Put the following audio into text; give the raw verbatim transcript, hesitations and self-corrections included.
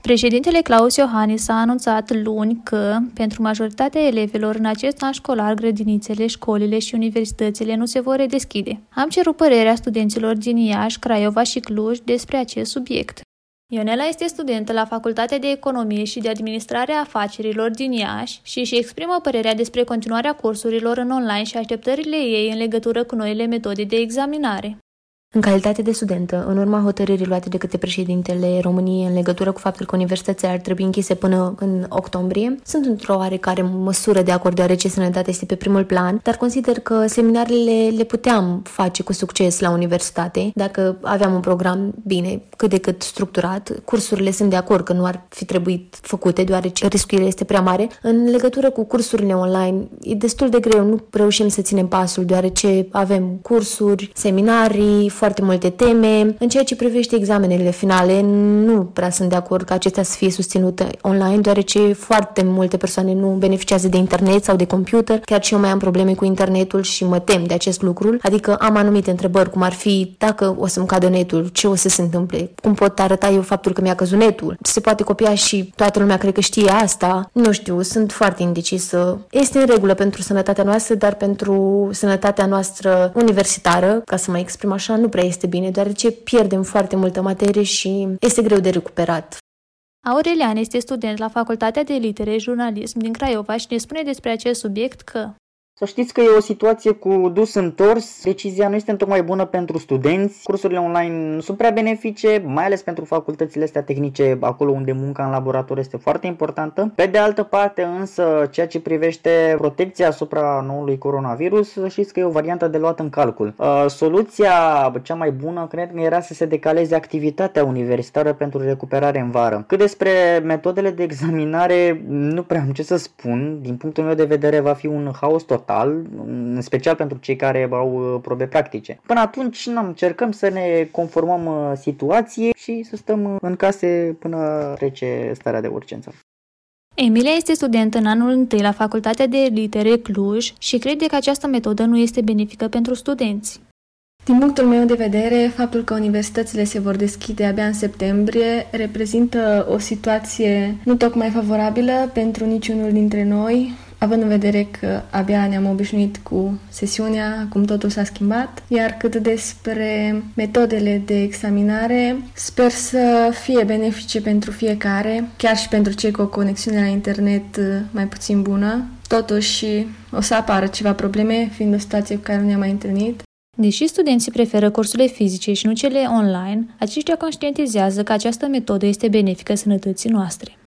Președintele Klaus Iohannis a anunțat luni că, pentru majoritatea elevilor în acest an școlar, grădinițele, școlile și universitățile nu se vor redeschide. Am cerut părerea studenților din Iași, Craiova și Cluj despre acest subiect. Ionela este studentă la Facultatea de Economie și de Administrare a Afacerilor din Iași și își exprimă părerea despre continuarea cursurilor în online și așteptările ei în legătură cu noile metode de examinare. În calitate de studentă, în urma hotărârii luate de către președintele României în legătură cu faptul că universitățile ar trebui închise până în octombrie, sunt într-o oarecare măsură de acord, deoarece sănătatea este pe primul plan, dar consider că seminariile le puteam face cu succes la universitate dacă aveam un program bine, cât de cât structurat. Cursurile sunt de acord că nu ar fi trebuit făcute, deoarece riscurile este prea mare. În legătură cu cursurile online, e destul de greu, nu reușim să ținem pasul, deoarece avem cursuri, seminarii, foarte multe teme. În ceea ce privește examenele finale, nu prea sunt de acord că acestea să fie susținute online, deoarece foarte multe persoane nu beneficiază de internet sau de computer. Chiar și eu mai am probleme cu internetul și mă tem de acest lucru. Adică am anumite întrebări, cum ar fi dacă o să-mi cadă netul, ce o să se întâmple, cum pot arăta eu faptul că mi-a căzut netul. Se poate copia și toată lumea cred că știe asta. Nu știu, sunt foarte indecisă. Este în regulă pentru sănătatea noastră, dar pentru sănătatea noastră universitară, ca să mă exprim așa, nu prea este bine, deoarece pierdem foarte multă materie și este greu de recuperat. Aurelian este student la Facultatea de Litere Jurnalism din Craiova și ne spune despre acest subiect că să știți că e o situație cu dus întors, decizia nu este întocmai bună pentru studenți, cursurile online nu sunt prea benefice, mai ales pentru facultățile astea tehnice, acolo unde munca în laborator este foarte importantă. Pe de altă parte însă, ceea ce privește protecția asupra noului coronavirus, să știți că e o variantă de luat în calcul. Uh, soluția cea mai bună, cred că era să se decaleze activitatea universitară pentru recuperare în vară. Cât despre metodele de examinare, nu prea am ce să spun, din punctul meu de vedere va fi un haos total, în special pentru cei care au probe practice. Până atunci încercăm să ne conformăm situației și să stăm în case până trece starea de urgență. Emilia este studentă în anul întâi la Facultatea de Litere Cluj și crede că această metodă nu este benefică pentru studenți. Din punctul meu de vedere, faptul că universitățile se vor deschide abia în septembrie reprezintă o situație nu tocmai favorabilă pentru niciunul dintre noi, având în vedere că abia ne-am obișnuit cu sesiunea, cum totul s-a schimbat, iar cât despre metodele de examinare, sper să fie benefice pentru fiecare, chiar și pentru cei cu o conexiune la internet mai puțin bună. Totuși, o să apară ceva probleme, fiind o situație cu care nu ne-am mai întâlnit. Deși studenții preferă cursurile fizice și nu cele online, aceștia conștientizează că această metodă este benefică sănătății noastre.